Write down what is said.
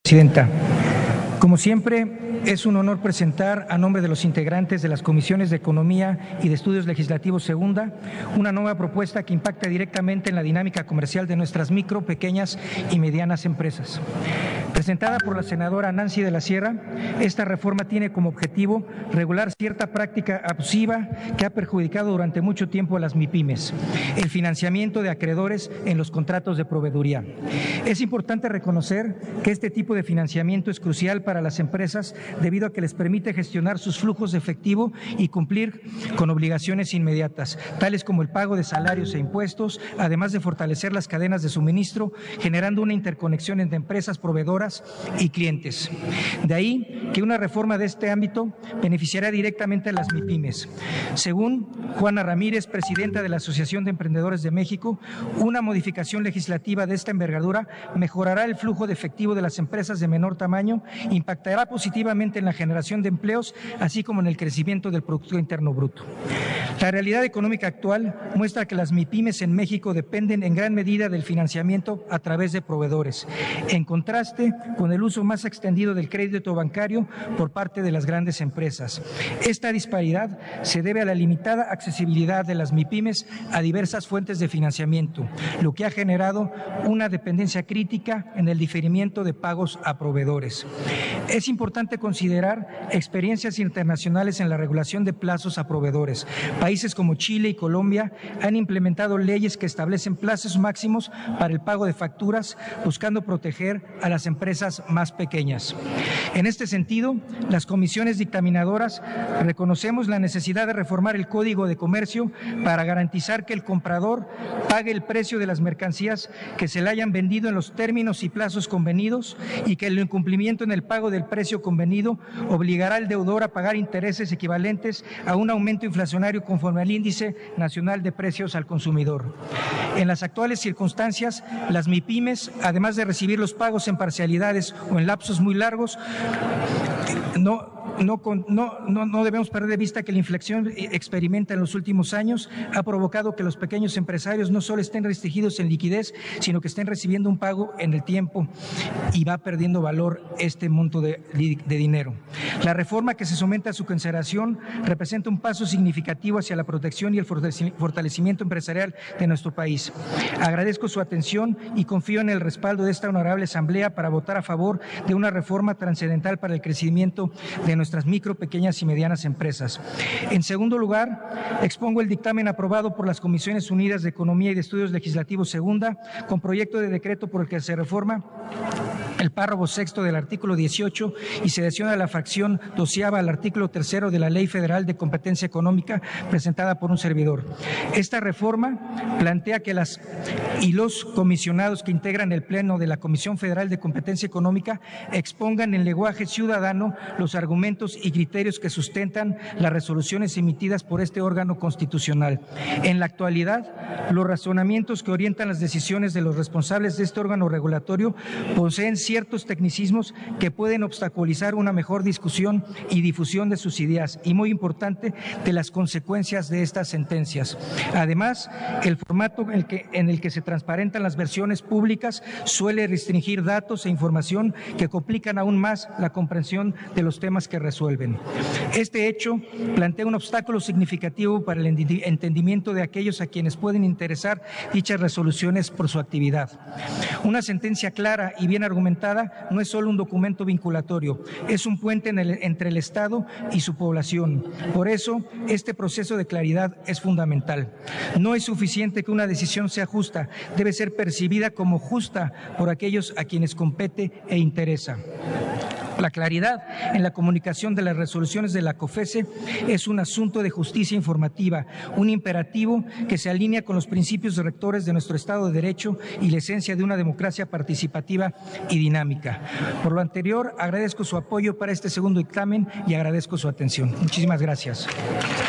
Presidenta, como siempre, es un honor presentar a nombre de los integrantes de las Comisiones de Economía y de Estudios Legislativos Segunda una nueva propuesta que impacta directamente en la dinámica comercial de nuestras micro, pequeñas y medianas empresas. Presentada por la senadora Nancy de la Sierra, esta reforma tiene como objetivo regular cierta práctica abusiva que ha perjudicado durante mucho tiempo a las MIPYMES, el financiamiento de acreedores en los contratos de proveeduría. Es importante reconocer que este tipo de financiamiento es crucial para las empresas debido a que les permite gestionar sus flujos de efectivo y cumplir con obligaciones inmediatas, tales como el pago de salarios e impuestos, además de fortalecer las cadenas de suministro, generando una interconexión entre empresas proveedoras y clientes. De ahí que una reforma de este ámbito beneficiará directamente a las MIPYMES. Según Juana Ramírez, presidenta de la Asociación de Emprendedores de México, una modificación legislativa de esta envergadura mejorará el flujo de efectivo de las empresas de menor tamaño, impactará positivamente en la generación de empleos, así como en el crecimiento del Producto Interno Bruto. La realidad económica actual muestra que las MIPYMES en México dependen en gran medida del financiamiento a través de proveedores, en contraste con el uso más extendido del crédito bancario por parte de las grandes empresas. Esta disparidad se debe a la limitada accesibilidad de las MIPYMES a diversas fuentes de financiamiento, lo que ha generado una dependencia crítica en el diferimiento de pagos a proveedores. Es importante considerar experiencias internacionales en la regulación de plazos a proveedores. Países como Chile y Colombia han implementado leyes que establecen plazos máximos para el pago de facturas, buscando proteger a las empresas más pequeñas. En este sentido, las comisiones dictaminadoras reconocemos la necesidad de reformar el Código de Comercio para garantizar que el comprador pague el precio de las mercancías que se le hayan vendido en los términos y plazos convenidos y que el incumplimiento en el pago del precio convenido obligará al deudor a pagar intereses equivalentes a un aumento inflacionario conforme al Índice Nacional de Precios al Consumidor. En las actuales circunstancias, las MIPYMES, además de recibir los pagos en parcialidades o en lapsos muy largos, no debemos perder de vista que la inflación experimenta en los últimos años ha provocado que los pequeños empresarios no solo estén restringidos en liquidez, sino que estén recibiendo un pago en el tiempo y va perdiendo valor este monto de dinero. La reforma que se somete a su consideración representa un paso significativo hacia la protección y el fortalecimiento empresarial de nuestro país. Agradezco su atención y confío en el respaldo de esta honorable Asamblea para votar a favor de una reforma trascendental para el crecimiento de nuestras micro, pequeñas y medianas empresas. En segundo lugar, expongo el dictamen aprobado por las Comisiones Unidas de Economía y de Estudios Legislativos Segunda, con proyecto de decreto por el que se reforma el párrafo sexto del artículo 18 y se adiciona la fracción 12ª al artículo 3º de la Ley Federal de Competencia Económica presentada por un servidor. Esta reforma plantea que las y los comisionados que integran el Pleno de la Comisión Federal de Competencia Económica expongan en lenguaje ciudadano los argumentos y criterios que sustentan las resoluciones emitidas por este órgano constitucional. En la actualidad, los razonamientos que orientan las decisiones de los responsables de este órgano regulatorio poseen ciertos tecnicismos que pueden obstaculizar una mejor discusión y difusión de sus ideas y, muy importante, de las consecuencias de estas sentencias. Además, el formato en el que se transparentan las versiones públicas suele restringir datos e información que complican aún más la comprensión de los temas que resuelven. Este hecho plantea un obstáculo significativo para el entendimiento de aquellos a quienes pueden interesar dichas resoluciones por su actividad. Una sentencia clara y bien argumentada no es solo un documento vinculatorio, es un puente entre el Estado y su población. Por eso, este proceso de claridad es fundamental. No es suficiente que una decisión sea justa, debe ser percibida como justa por aquellos a quienes compete e interesa. La claridad en la comunicación de las resoluciones de la COFECE es un asunto de justicia informativa, un imperativo que se alinea con los principios rectores de nuestro Estado de Derecho y la esencia de una democracia participativa y dinámica. Por lo anterior, agradezco su apoyo para este segundo dictamen y agradezco su atención. Muchísimas gracias.